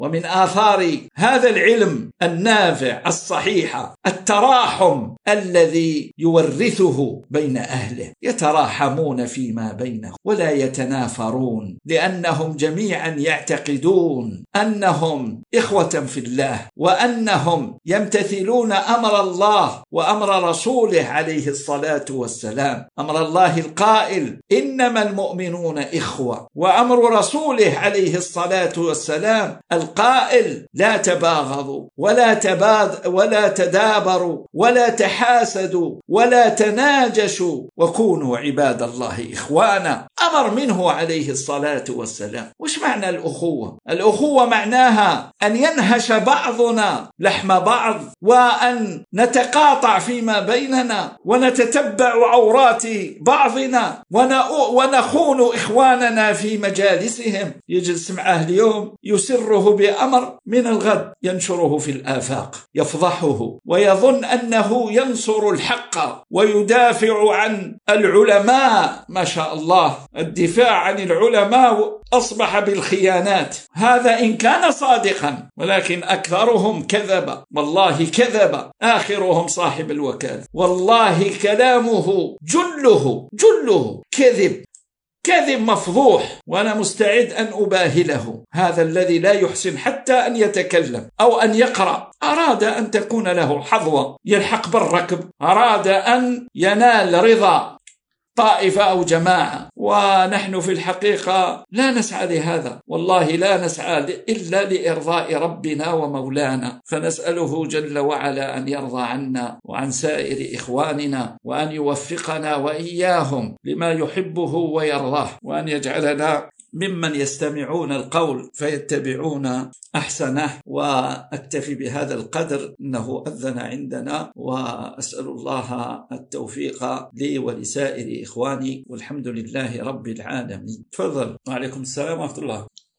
ومن آثار هذا العلم النافع الصحيح التراحم الذي يورثه بين أهله، يتراحمون فيما بينهم ولا يتنافرون، لأنهم جميعا يعتقدون أنهم إخوة في الله، وأنهم يمتثلون أمر الله وأمر رسوله عليه الصلاة والسلام. أمر الله القائل إنما المؤمنون إخوة، وأمر رسوله عليه الصلاة والسلام القائل لا تباغضوا ولا تدابروا ولا تحاسدوا ولا تناجشوا وكونوا عباد الله إخوانا. أمر منه عليه الصلاة والسلام. وش معنى الأخوة؟ الأخوة معناها أن ينهش بعضنا لحم بعض، وأن نتقاطع فيما بيننا، ونتتبع عورات بعضنا، ونخون إخواننا في مجالسهم. يجلس معه اليوم يسره بأمر، من الغد ينشره في الآفاق، يفضحه ويظن أنه ينصر الحق ويدافع عن العلماء. ما شاء الله، الدفاع عن العلماء أصبح بالخيانات. هذا إن كان صادقا، ولكن أكثرهم كذب، والله كذب، آخرهم صاحب الوكالة. والله كلامه جله كذب مفضوح، وأنا مستعد أن أباهله. هذا الذي لا يحسن حتى أن يتكلم أو أن يقرأ، أراد أن تكون له حظوة يلحق بالركب، أراد أن ينال رضا طائفة أو جماعة، ونحن في الحقيقة لا نسعى لهذا، والله لا نسعى إلا لإرضاء ربنا ومولانا. فنسأله جل وعلا أن يرضى عنا وعن سائر إخواننا، وأن يوفقنا وإياهم لما يحبه ويرضاه، وأن يجعلنا ممن يستمعون القول فيتبعون أحسنه. وأكتفي بهذا القدر، إنه أذن عندنا، وأسأل الله التوفيق لي ولسائر إخواني، والحمد لله رب العالمين. تفضل. وعليكم السلام ورحمة الله.